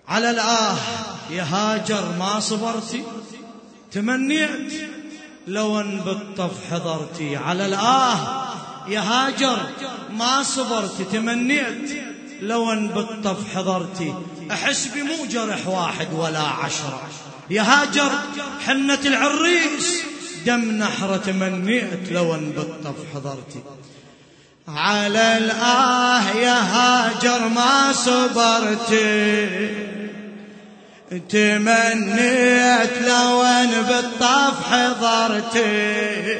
على الآه يا هاجر ما صبرتي، تمنيت لو ان بالطف حضرتي. على الآه يا هاجر ما صبرتي، تمنيت لو ان بالطف حضرتي. أحس بمو جرح واحد ولا 10 يا هاجر حنة العريس دم نحرة، تمنيت لو ان بالطف حضرتي. على الآه يا هاجر ما صبرتي، تمنيت لو ان بالطف حضرتي.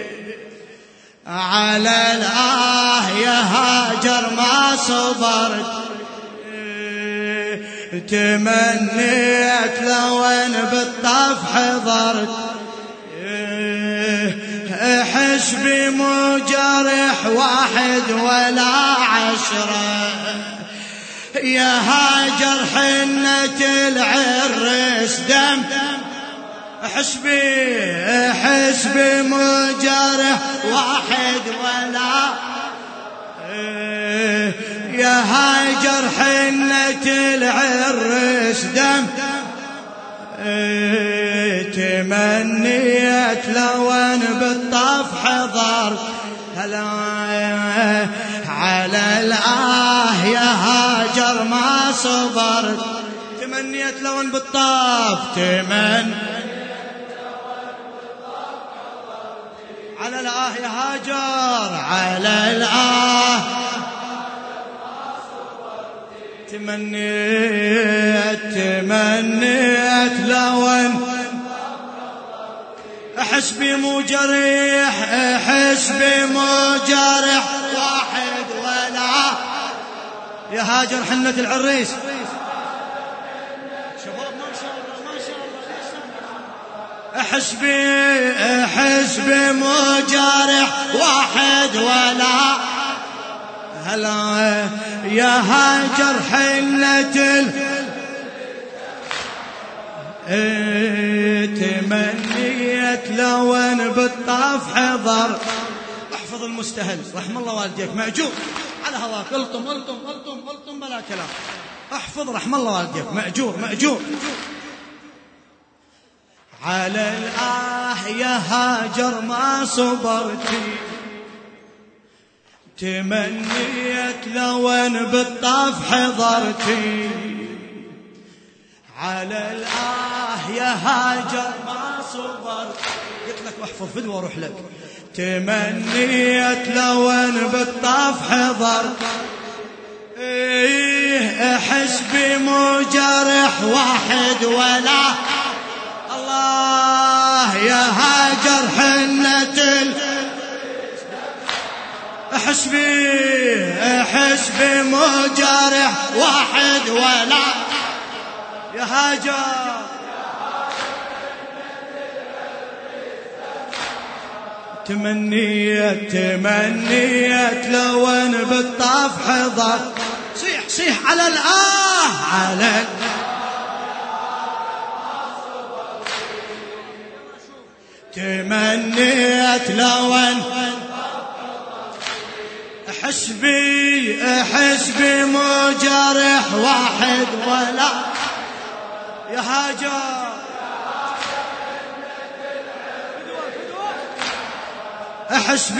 على الآه يا هاجر ما صبرت، تمنيت لو ان بالطف حضرت. احس بمو جرح واحد ولا 10 يا هاجر حنة العرس دم. احس بمو جرح واحد ولا يا هاجر حنة العرس دم. تمنيت لو ان بالطف حضر. على الآه يا هاجر ما صبرت، تمنيت لو ان بالطف. على الآه يا هاجر، على الآه تمنيت لو ان احس بمو جرح، احس بمو جرح واحد ولا يا هاجر حنة العريس. شباب ما شاء الله ما شاء الله. احس بمو جرح واحد ولا هلا يا هاجر حنة تمنيت لو ان بالطف حضر. احفظ المستهل رحم الله والديك مأجور على هواك. الطم بلا كلام. احفظ رحم الله والديك مأجور. على الآه يا هاجر ما صبرتي، تمنيت لو ان بالطف حضرتي. على الآه يا هاجر ما صبرت، قلت لك احفظ فدوة واروح لك. تمنيت لو ان بالطف حضرت. احس بمو جرح واحد ولا الله يا هاجر حنة احس بمو جرح واحد ولا يا هاجر. تمنيت لو ان بالطف حضر. صيح على الآه، على تمنيت لو ان احس بمو جرح واحد ولا يا هاجر. احس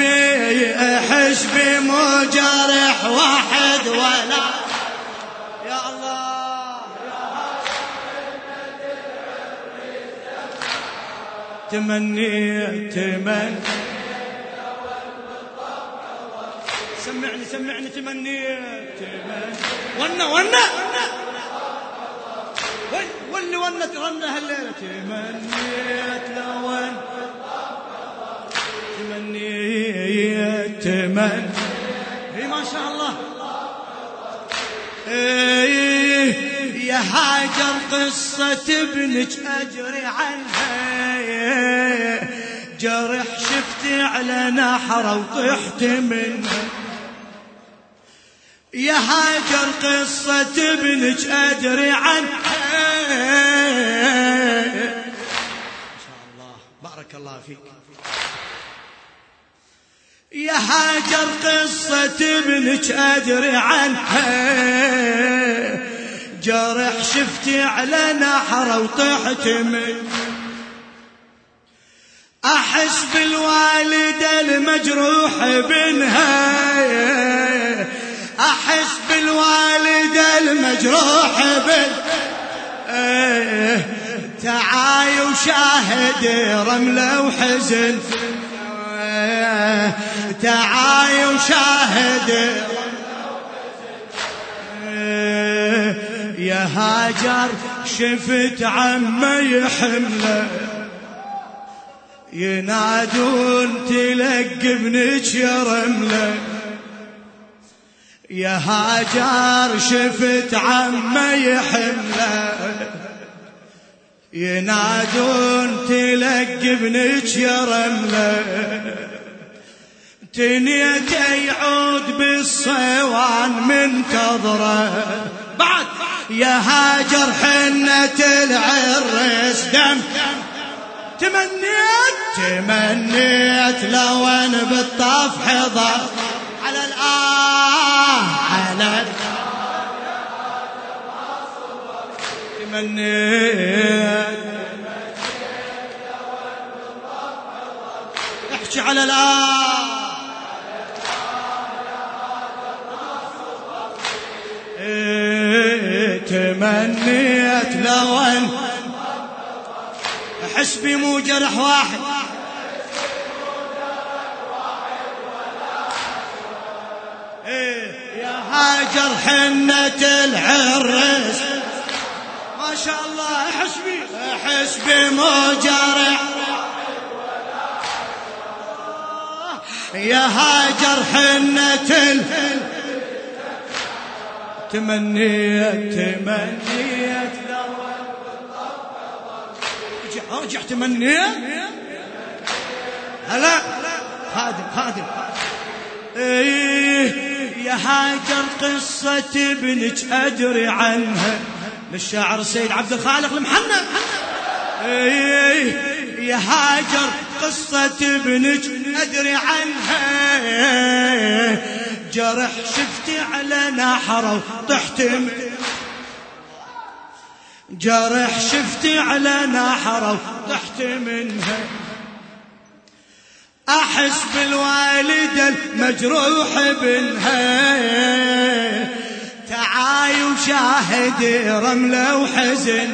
بمو جرح واحد ولا يا الله. تمنيت سمعني تمنيت ونا واللي ترنى هالليلة. تمنيت لو ان هي ما شاء الله. يا هاجر قصة ابنك أجري عنها، جرح شفتي على نحره وطحت منها. يا هاجر قصة ابنك أدري عنها. ما شاء الله بارك الله فيك. يا هاجر قصة ابنك أدري عنها، جرح شفتي على نحره وطحت من أحس بالوالدة المجروح بنها أحس بالوالدة المجروح بنها تعاي وشاهد رملة وحزن تعاي وشاهد يا هاجر شفت عمي حمله ينادون تلق ابنك يا رمله يا هاجر شفت عمي حمله ينادون تلق ابنك يا رمله تنيت يعود بالصوان منتظره بعد يا هاجر حنة العرس دم تمنيت لو ان بالطاف حضر على على تمنيت احكي على تمنيت لو ان احس بي مو جرح واحد يا هاجر حنة العرس ما شاء الله احس بي مو جرح يا هاجر حنة تمنيت ارجع تمنيت هلا خادم يا هاجر قصة ابنك أدري عنها للشاعر السيد عبد الخالق المحنى يا هاجر قصة ابنك أدري عنها جرح شفتي على نحره وطحت جرح شفتي على نحره وطحت منها أحس بالوالدة المجروح بنها تعاي وشاهدي رملة وحزن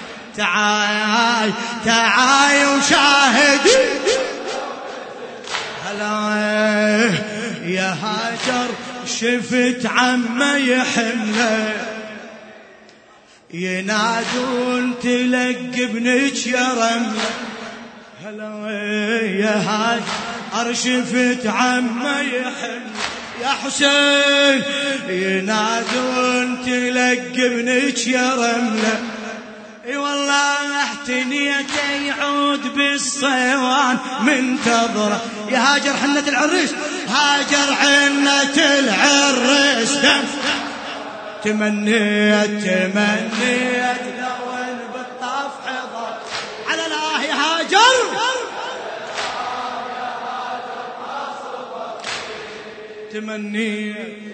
تعاي وشاهدي هلا يا هاجر شفت عمي حمله ينادون تلق ابنك يا رمله هلا يا هاجر شفت عمي حمله يا حسين ينادون تلق ابنك يا رمله اي والله احتنيت يعود بالصوان منتظره يا هاجر حنة العريس هاجر حنة العريس تمنيت لو ان بالطاف حضر على الله يا هاجر تمنيت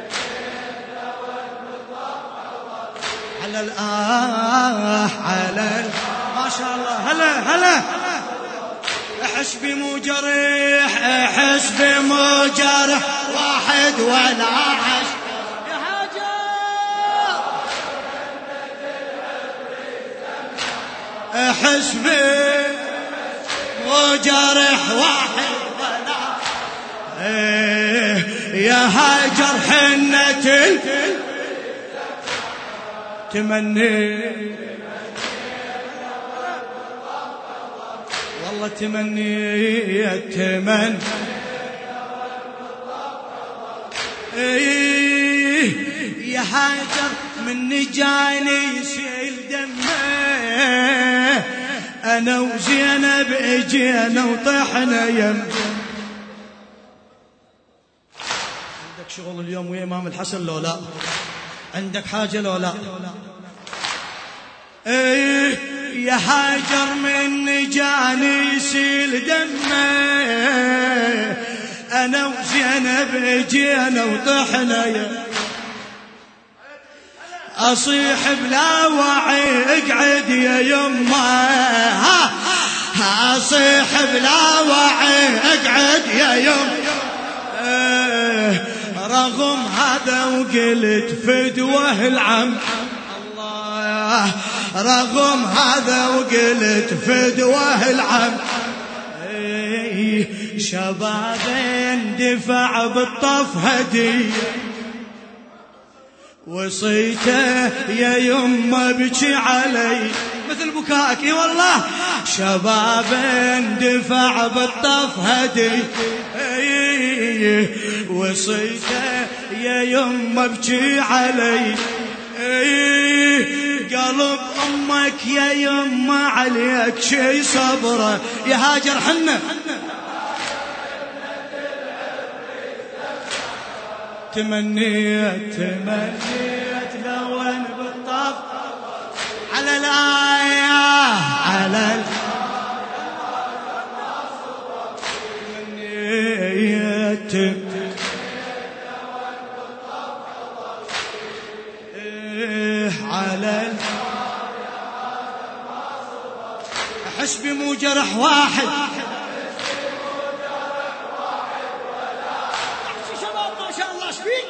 على على ما شاء الله هلا احس بمو جريح احس بمو جرح واحد ولا عش يا هاجر احس بمو جرح واحد ولا يا هاجر حنة والله تمنيت يا هاجر من جاني يسيل دمه انا وزينب اجينا وطحنا يم عندك شغل اليوم ويا امام الحسن لو لا عندك حاجة لو لا يا هاجر من جاني يسيل دمه انا وزينب اجينا وطحنا يا أصيح بلا وعي اقعد يا يمه، أصيح بلا وعي اقعد يا يمه. رغم هذا وقلت فدوه العم، الله رغم هذا وقلت فدوه العم. شباب اندفع بالطف هدية، وصيته يا يمه بكي علي مثل بكائك. اي والله شباب اندفع بالطف هدية، وصيته يا يمه بكي علي. قلب امك يا يمه عليك شي صبره، يا هاجر حنه تمنيت لو ان بالطف على الآية على تمنيت على حسبي مو جرح واحد. شباب ما شاء الله شبيك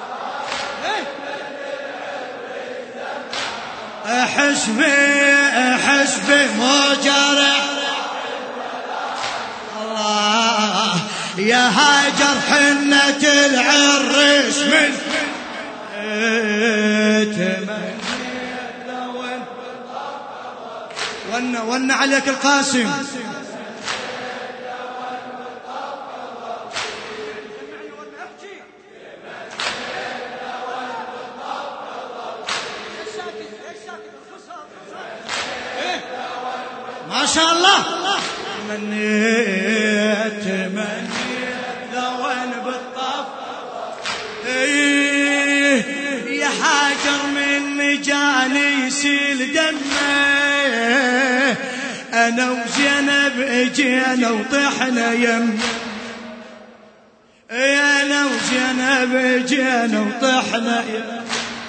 حسبي مو جرح. الله يا هاجر حنة العريس من ون عليك القاسم. ما شاء الله تمنيت لو ان بالطف. يا هاجر من جاني يسيل دمه، انا وزينب اجينا وطحنا يم، انا وزينب اجينا وطحنا يم.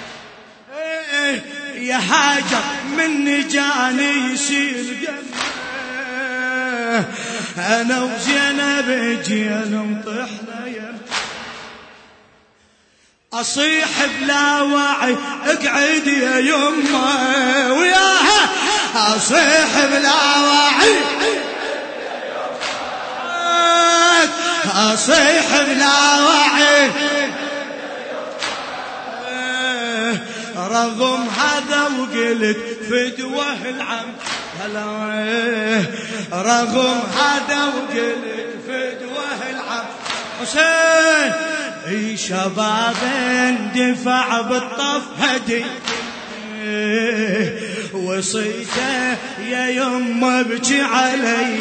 يا هاجر من جاني يسيل دمه، انا وزينب اجينا وطحنا يم. أصيح بلا وعي اقعد يا يمه وياها، أصيح بلا وعي أصيح بلا وعي. رغم هذا وقلت فدوه العم، رغم هذا وقلت فدوه العم. حسين اي شباب اندفع بالطف هدي، وصيته يا يمه بكي علي.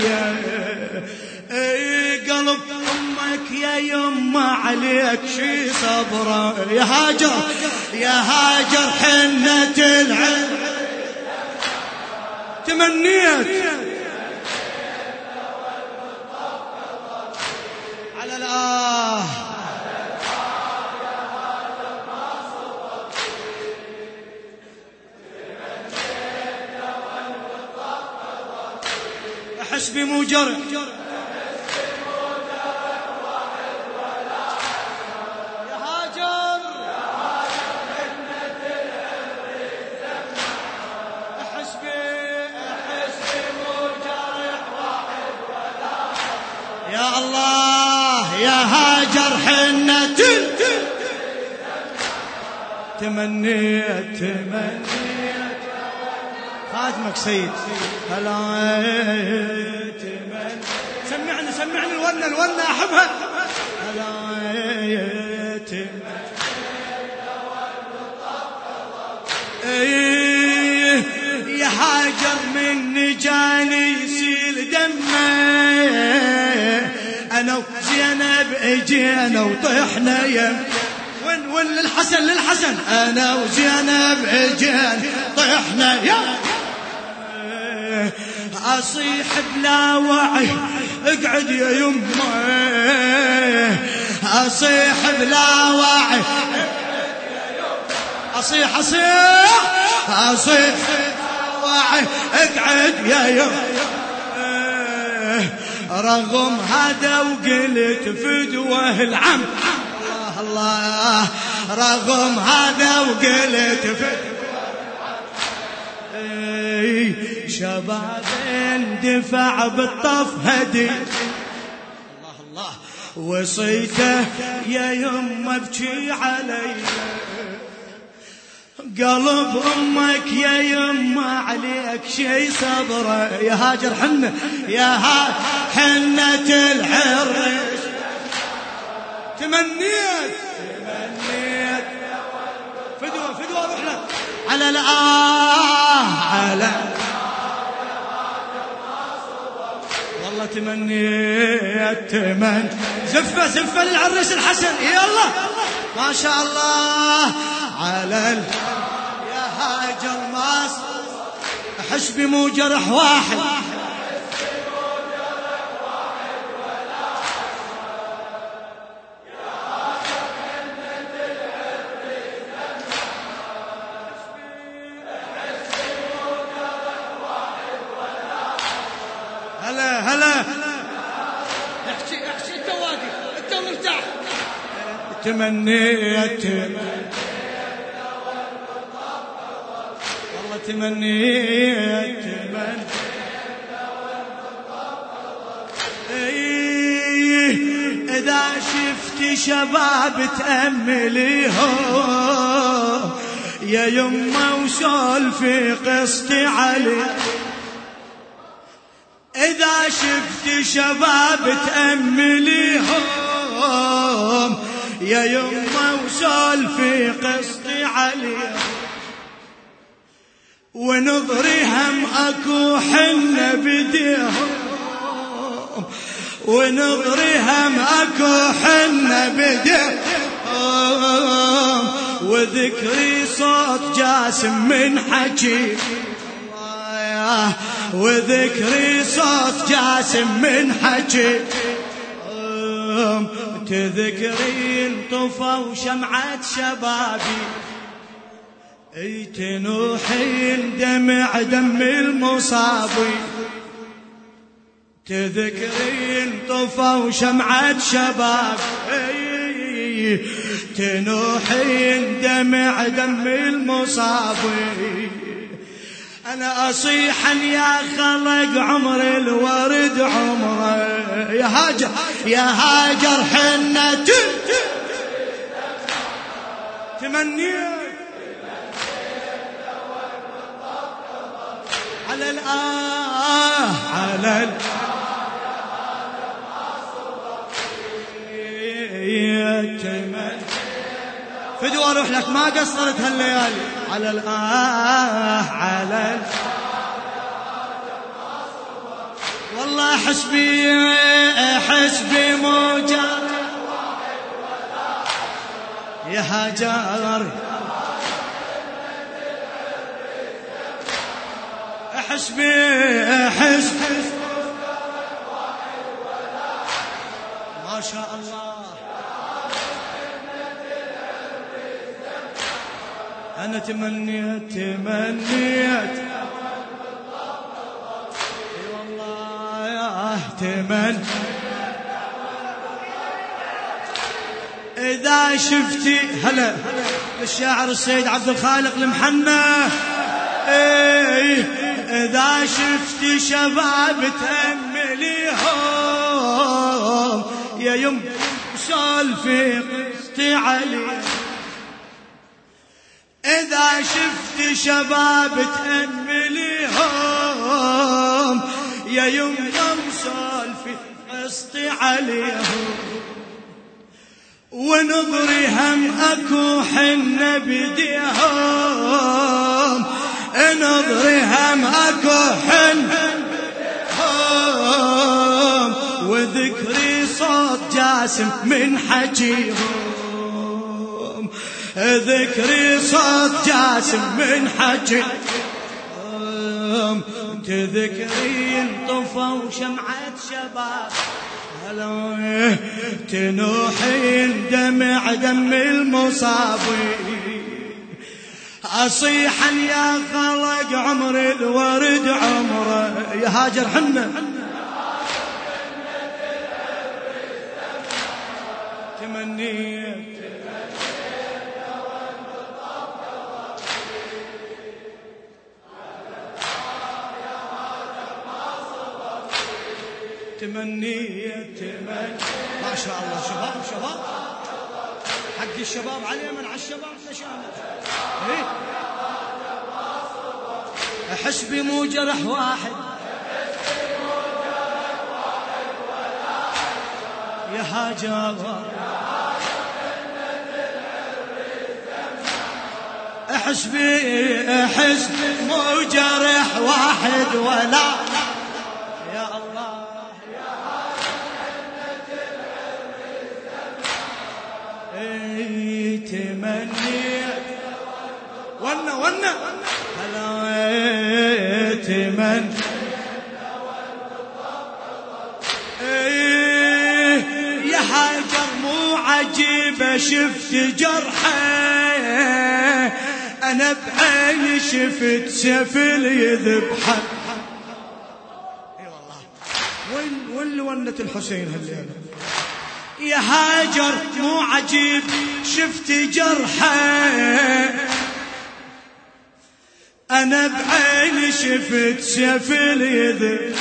قلب امك يا يمه عليك شي صبره، يا هاجر يا هاجر حنة العين تمنيت على الآه. حسبي مو جرح يا هاجر، حسبي مو جرح واحد ولا. يا الله يا هاجر حنة تمنيت خادمك سيد. هلا سمعني الونة احبها. هلا يا هاجر من جاني يسيل دمه، انا وزينب اجينا وطحنا يم. وين للحسن انا وزينب اجينا طحنا يم. اصيح بلا وعي اقعد يا يمه، اصيح بلا وعي أصيح واعي اقعد يا يوم رغم هذا وقلت فدوه العم الله الله رغم هذا وقلت فدوه شباب اندفع بالطف هدي الله الله وصيته يا يمه ابكي علي قلب امك يا يمه عليك شي صبره يا هاجر حنه يا حنه الحرش تمنيت فدوه روح لك على على والله تمنيت زفه للعريس الحسن يلا ما شاء الله على يا هاجر ما احس بمو جرح واحد هلا احكي انت واقف انت مرتاح تمنيت والله تمنيت اذا شفت شباب تأمليهم يا يمه وسولفي قصتي علي إذا شفت شباب تأمليهم يا يمه وسولفي قصتي عليهم ونظري هم أكو حنة بديهم ونظري هم أكو حنة بديهم وذكري صوت جاسم من حكي وذكري صوت جاسم من حكي تذكرين طفوا شمعة شبابي تنوحين دمع دم المصابي تذكرين طفوا شمعة شبابي تنوحين دمع دم المصابي أنا أصيحا يا خلق عمر الورد عمره يا هاجر حنة تمنيت على على فدوة اروح لك ما قصرت هالليالي على على والله حسبي موجة يا هاجر حسبي ما شاء الله أنا تمنيت والله يا إذا شفتي هلا الشاعر السيد عبد الخالق المحنى إذا شفتي شباب تأمليهم يا يم سولفي قصتي علي إذا شفت شباب تأمليهم يا يمهم سولفي قصتي عليهم ونظري هم أكو حنة بديهم نظري هم أكو حنة وذكري صوت جاسم من حجيهم ذكري صوت جاسم من حجيهم تذكرين طفوا شمعة شباب تنوحين دمع دم المصابي أصيحا يا خلق عمر الورد عمره. يا هاجر حنة تمنيت تمنيت ما شاء الله. شباب حق الشباب على اليمن، على الشباب نشامل. أحس بمو جرح واحد يا هاجر. أحس بمو جرح واحد ولا يا الله. تمنيت ونا هلا تمنيت يا هاجر مو عجيبة شفت جرحه، أنا بعيني شفت سفل يذبحه. اي والله وين ونة الحسين هالليلة يا هاجر مو عجيب شفت جرحه، أنا بعيني شفت سفل يذبحه.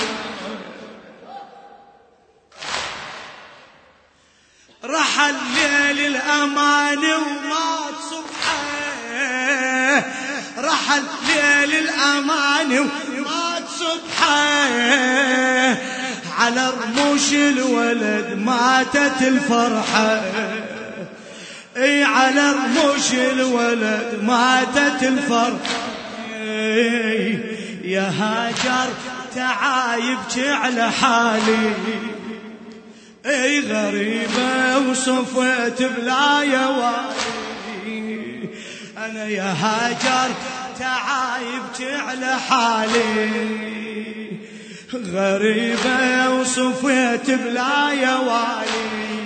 رحل ليل الأمان ومات صبحه، رحل ليل الأمان ومات صبحه، على رموش الولد ماتت الفرحة. اي على رموش الولد ماتت الفرحة. يا هاجر تعايبك على حالي، اي غريبة وصفيت بلا يوالي. انا يا هاجر تعايبك على حالي، غريبة وصفيت بلا يوالي.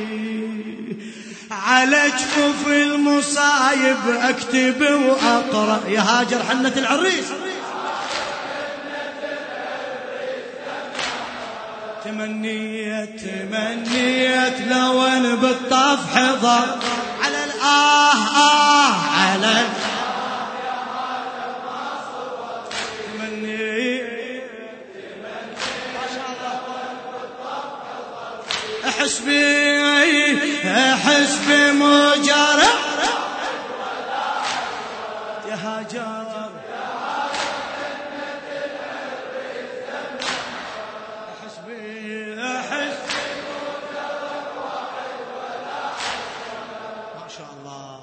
على جفوف المصايب اكتب واقرا. يا هاجر حنة العريس تمنيت لو ان بالطف حضر على على احس بمجرح يا هاجر. ما شاء الله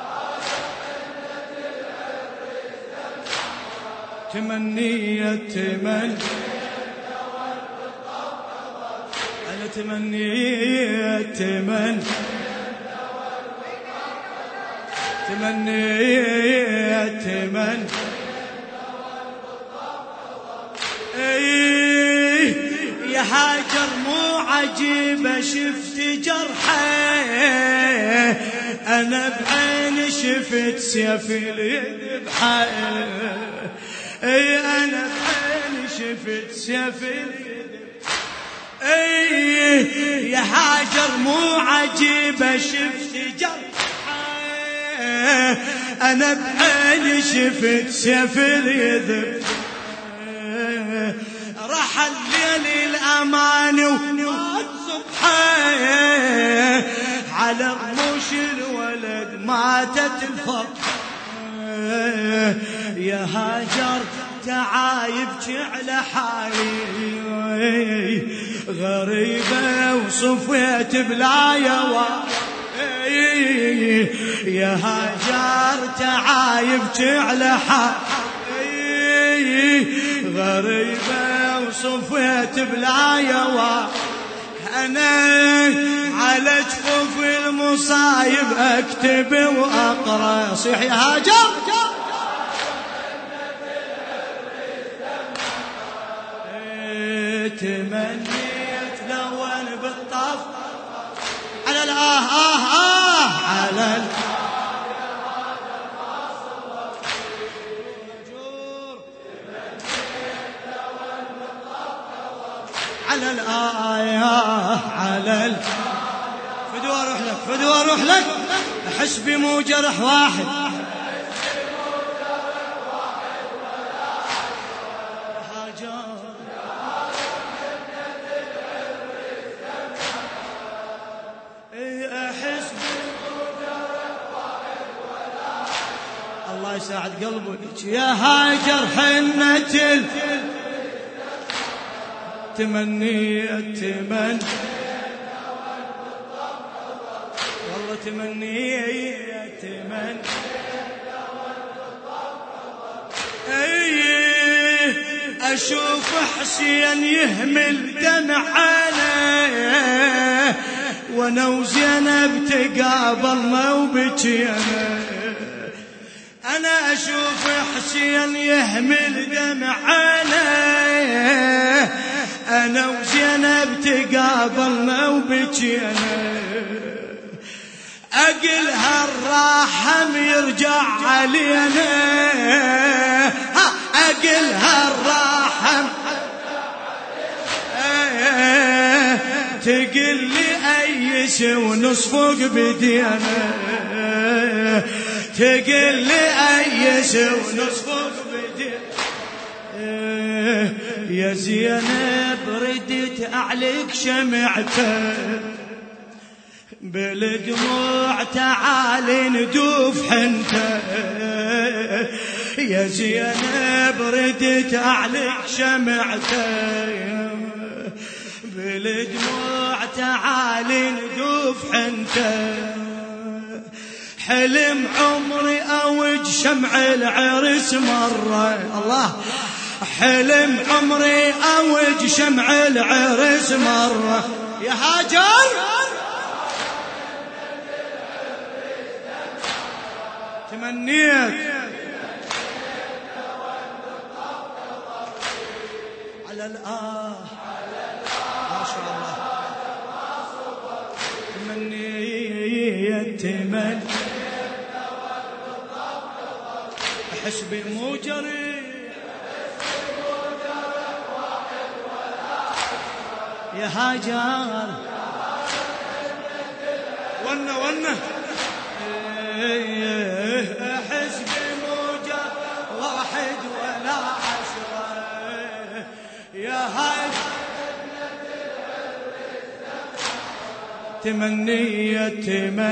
تمنيت أنا تمنيت يا هاجر مو عجيبة شفت جرحه، أنا بعيني شفت سيف الذبحه. أنا بعيني شفت سيف الذبحه. يا هاجر مو عجيبة شفت جرحه، أنا بعيني شفت سيف الذبحه. رحل ليل الأمان ومات صبحه، على رموش الولد ماتت الفرحة. يا هاجر تعايبك على حالي، غريبة وصفيت بلا يوالي. يا هاجر تعايبك على حالي، غريبة وصفيت بلا يوالي. أنا على جفوف المصايب أكتب وأقرأ. صيح يا هاجر تمنيت لو أنا بالطف على على على الآية على فدوى أروح لك فدوى أروح لك أحس بمو جرح واحد الله يساعد قلبك يا هاجر حنة تمنيت والله تمنيت أشوف حسين يهمل دمعنا وانا وزينب تقابلنا وبكينا أنا أشوف حسين يهمل دمعنا أنا وزينب تقابلنا وبكينا أقلها الراحم يرجع علينا أقلها الراحم تقل لي أيس ونصفق بدينا تقل لي أيس ونصفق بدينا يا زينب ردت أعلق شمعتك بالدموع تعالي ندوف حنتك يا زينب ردت أعلق شمعتك بالدموع تعالي ندوف حنتك حلم عمري أوج شمع العرس مرة الله حلم عمري أوج شمع العرس مرة يا هاجر تمنيت على الآه ما شاء الله تمنيت أحس بمجري يا هاجر ونه أحس بموجة واحد ولا عشرة يا هاجر تمنيت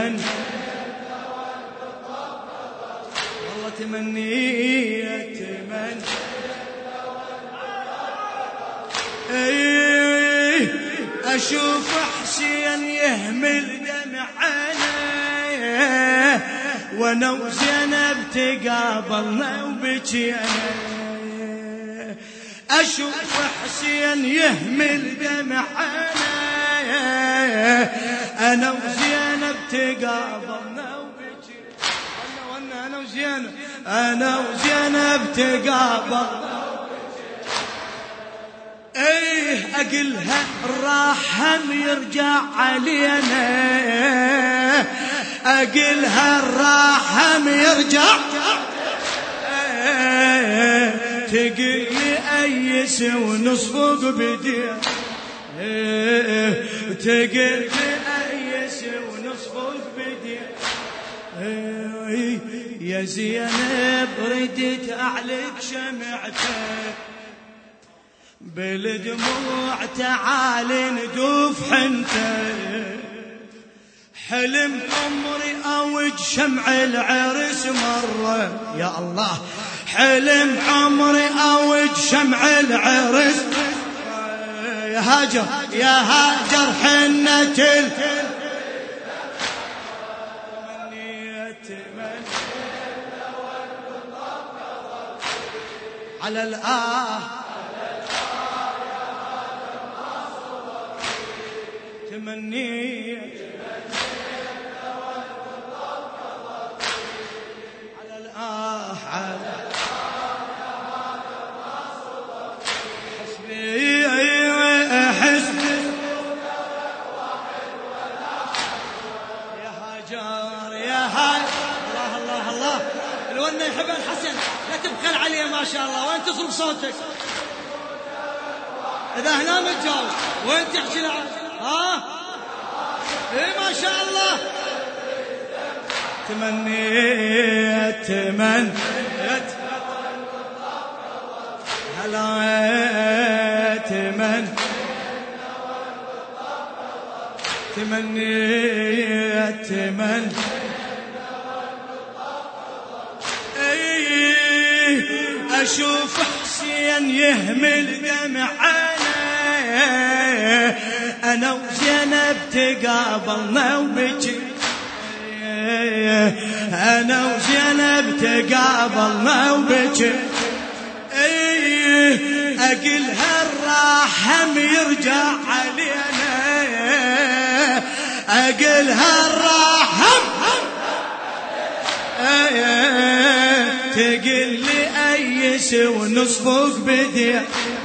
والله تمنيت أشوف حسين يهمل دمعنا وانا وزينب تقابلنا وبكينا أشوف حسين يهمل دمعنا أنا وزينب تقابلنا وبكينا أنا وزينب تقابلنا أقلها الراحم يرجع علينا أقلها الراحم يرجع تقلي أيس ونصفق بديا تقلي أيس ونصفق بديا يا زينب ردت أعلق شمعتك بالدموع تعالي ندوف حنتك حلم عمري أوج شمع العرس مرة يا الله حلم عمري أوج شمع العرس يا هاجر يا هاجر حنة على الآه تمنيت على الآه على حسبي حسبي يا هاجر يا هاجر الله الله الله الونه يحب الحسن لا تبخل عليه ما شاء الله وين تصرف صوتك إذا هنا متجاوب وين تحكي العاد؟ ها؟ إيه ما شاء الله. تمنيت هلا تمنيت أشوف حسين يهمل دمع عينيه، أنا وزينب تقابلنا وبكي، أنا وزينب تقابلنا وبكي، أقلها الرحم يرجع علينا، أقلها الرحم تقل لي أيس ونصفق بديع،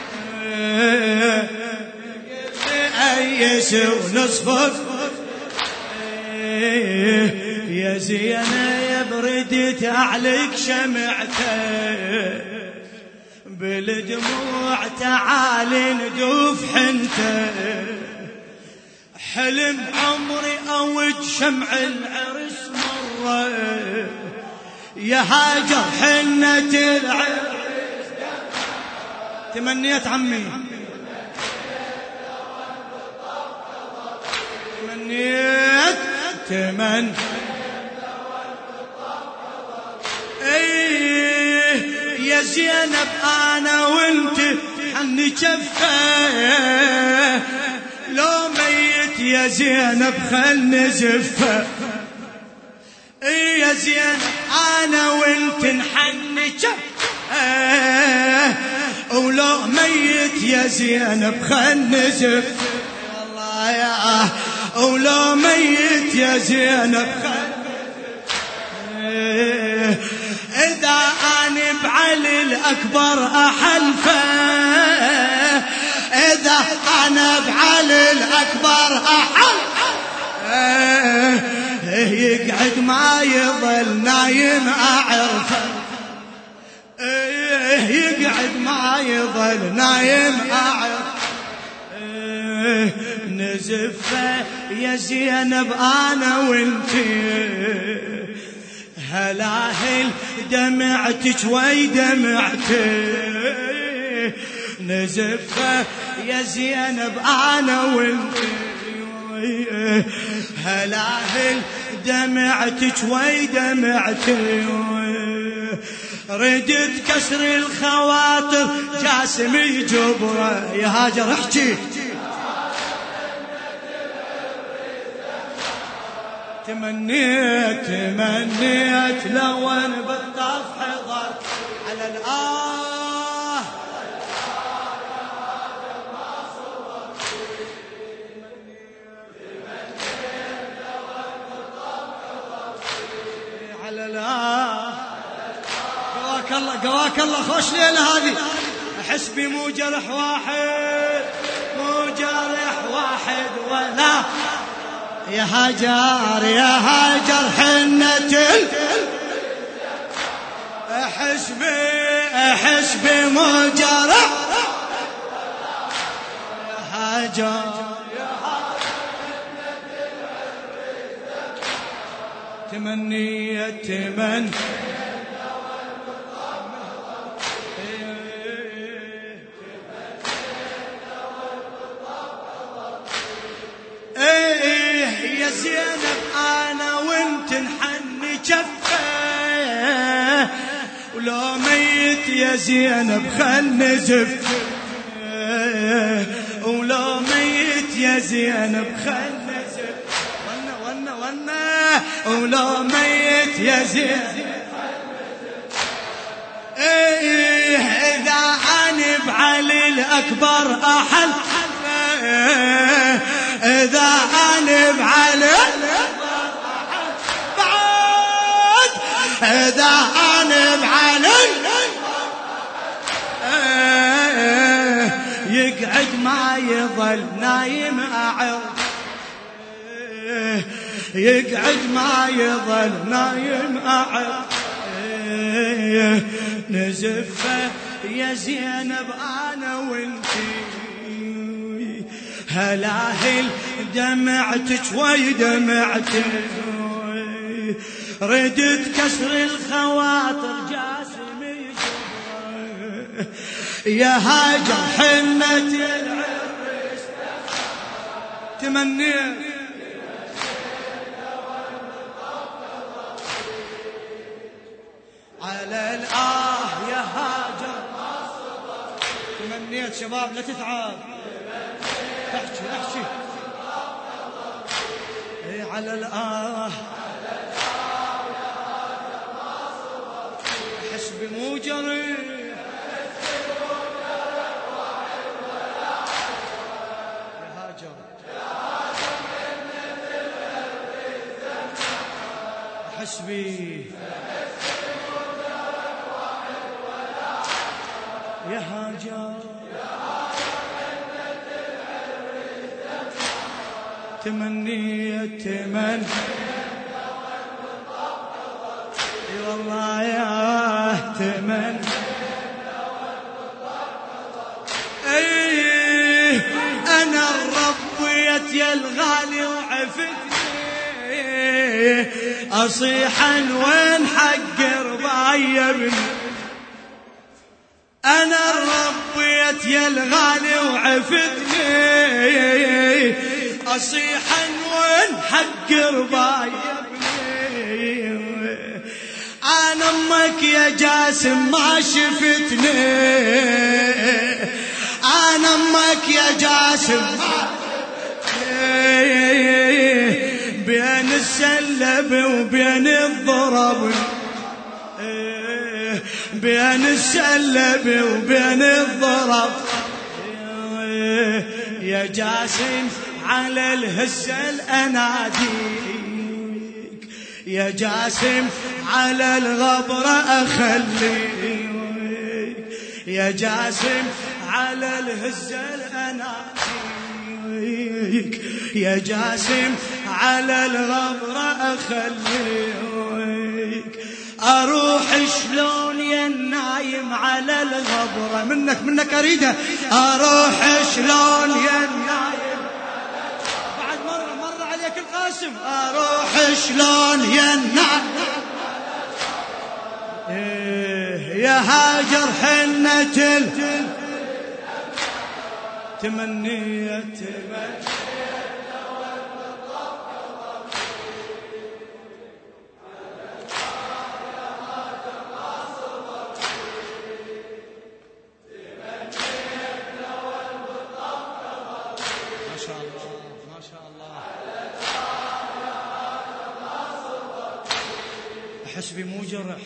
أيس ونصفق يا زينب ردت أعلق شمعته، بالدموع تعالي ندوف حنته، حلم عمري أوج شمع العرس مرة، يا هاجر حنة العرس. تمنيت عمي تمنيت يا زينب أنا وانت حني كفه، لو ميت يا زينب خل نزفه، يا زينب أنا وانت نحني كفه، ولو ميت يا زينب خل نزفه، والله يا ولو ميت يا زينب خل إذا أنا بعلي الأكبر أحلفه، إذا أنا بعلي الأكبر أحلفه، يقعد ما يظل نايم أعرفه، يقعد ما يظل نايم أعرفه، نزفه يا زينب أنا وانتي، هلاهل دمعتك ويدمعتي، نزفه يا زينب أنا وانتي، هلاهل دمعتك ويدمعتي، ردت كسر الخواطر جاسم يجبره، يا هاجر احكي. تمنيت لو ان بالطف حضر على الآه، على الآه. قواك الله خوش ليلة هذه، أحس بي مو جرح واحد، مو جرح واحد ولا يا هاجر، يا هاجر حنة أحس بي مو جرح، يا هاجر تمنيت يا زينب أنا وانت نحني كفه، ولو ميت يا زينب خل نزف، ولو ميت يا زينب خل نزف، ونا ولو ميت يا زينب إذا أنا بعلي الأكبر أحل، إذا أنا بعلي بعد، إذا أنا بعلي يقعد ما يظل نايم أعر، يقعد ما يظل نايم أعر، نزفه يا زينب أنا وانتي، هلاهل دمعتك ودمعتك ردت كسر الخواطر جاسمي يا هاجر حنة العرس تمنيت على الآه يا هاجر تمنيت شباب لا تتعب احكي على الآه أحس بموجري يا هاجر أحس بي يا هاجر تمنيت والله يا تمن انا ربيت يا الغالي وعفتني اصيحا وين حق ربايا ابني انا ربيت يا الغالي وعفتني اصيحا وين حق ربايا أنا أمك يا جاسم ما شفتني أنا أمك يا جاسم ما شفتني بين السلب وبين الضرب بين السلب وبين الضرب يا جاسم على الهزة الأناديك يا جاسم على الغبرة أخليك يا جاسم على الهزة الأناديك يا جاسم على الغبرة أخليك أروح شلون يا النايم على الغبرة منك أريده أروح شلون يا النايم بعد مرة عليك القاسم أروح شلون يا النايم يا هاجر حنة تمنيت ما شاء الله أحس بمو جرح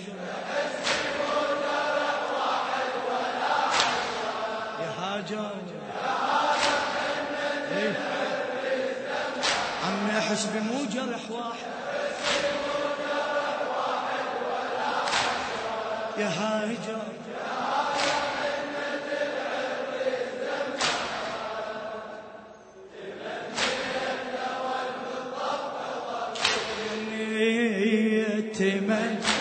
يا هاجر عمي أحس بمو جرح واحد يا هاجر تمنيت